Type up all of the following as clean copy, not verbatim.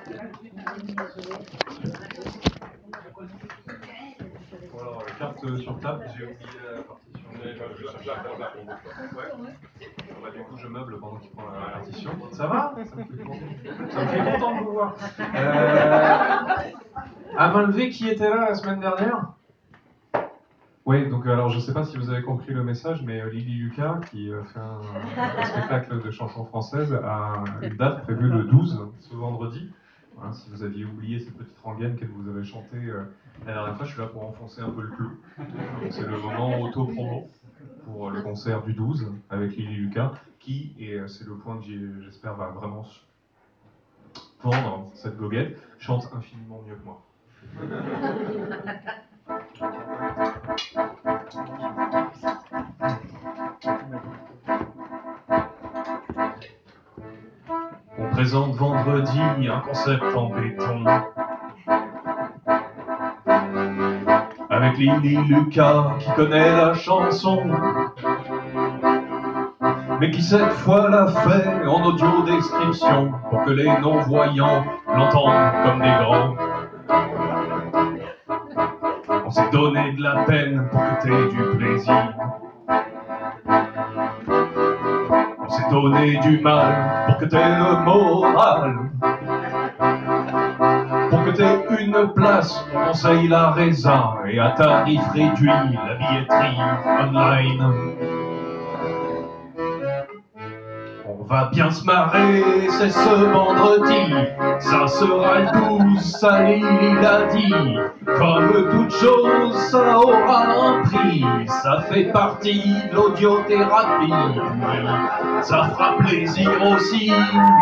Bon alors, carte sur table, j'ai oublié la partition. Ouais. Bah, du coup, je meuble pendant qu'il prend la partition. Ça va? Ça me fait content de vous voir. À main levée, qui était là la semaine dernière? Oui, donc alors je ne sais pas si vous avez compris le message, mais Lily Lucas, qui fait un spectacle de chansons françaises, a une date prévue le 12, ce vendredi. Voilà, si vous aviez oublié cette petite rengaine qu'elle vous avait chantée la dernière fois, je suis là pour enfoncer un peu le clou. Donc c'est le moment auto-promo pour le concert du 12 avec Lily Lucas, qui, et c'est le point que j'espère va vraiment vendre cette goguette, chante infiniment mieux que moi. On présente vendredi un concept en béton avec Lily Lucas qui connaît la chanson, mais qui cette fois l'a fait en audio description pour que les non-voyants l'entendent comme des grands. On s'est donné de la peine pour que t'aies du plaisir. On s'est donné du mal pour que t'aies le moral. Pour que t'aies une place, on conseille la Reza et à tarif réduit la billetterie online. On va bien se marrer, c'est ce vendredi, ça sera le 12, ça il a dit. Comme toute chose, ça aura un prix, ça fait partie de l'audiothérapie. Ça fera plaisir aussi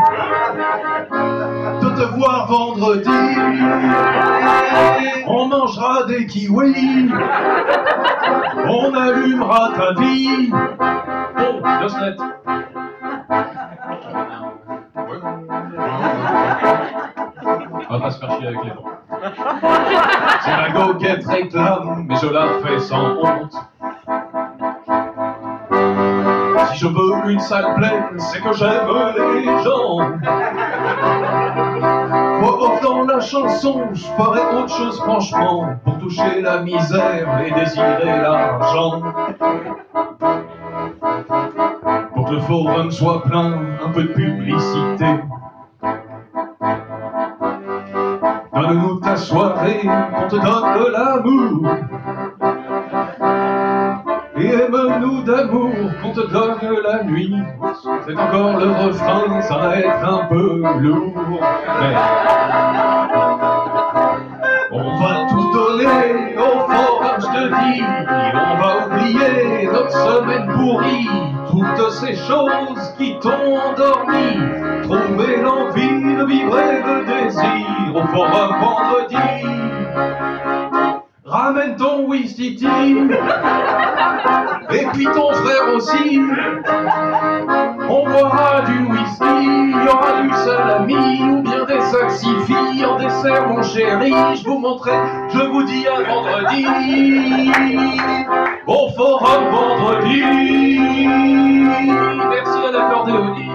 de te voir vendredi. On mangera des kiwis, on allumera ta vie. Bon, deux slettes. On va pas se faire chier avec les dents. C'est la goguette réclame, mais je la fais sans honte. Si je veux une salle pleine, c'est que j'aime les gens. Moi, dans la chanson, je ferais autre chose franchement, pour toucher la misère et désirer l'argent. Pour que le forum soit plein, un peu de publicité. Donne-nous ta soirée, qu'on te donne de l'amour. Et aime-nous d'amour, qu'on te donne la nuit. C'est encore le refrain, ça va être un peu lourd. Mais on va tout donner au forum, je te dis. On va oublier notre semaine pourrie. Toutes ces choses qui t'ont endormi. Trouver l'envie de vivre et de désir au forum vendredi. Ramène ton Wistiti et puis ton frère aussi. On boira du whisky, il y aura du salami ou bien des saxifis en dessert mon chéri. Je vous montrerai, je vous dis à vendredi. Au forum vendredi. Merci à l'accordéoniste.